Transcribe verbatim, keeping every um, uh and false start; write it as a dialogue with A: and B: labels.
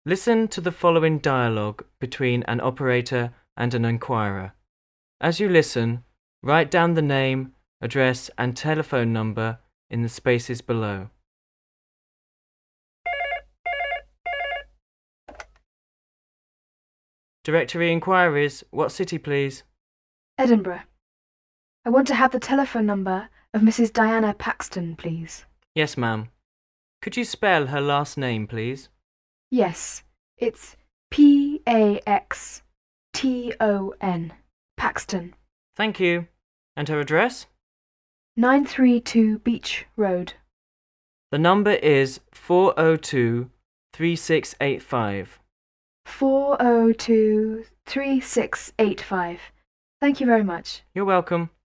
A: Listen to the following dialogue between an operator and an inquirer. As you listen, write down the name, address and telephone number in the spaces below. Directory inquiries. What city, please?
B: Edinburgh. I want to have the telephone number of Missus Diana Paxton, please.
A: Yes, ma'am. Could you spell her last name, please?
B: Yes, it's P A X T O N. Paxton.
A: Thank you. And her address?
B: nine three two Beach Road.
A: The number is four oh two, three six eight five.
B: four oh two, three six eight five. Thank you very much.
A: You're welcome.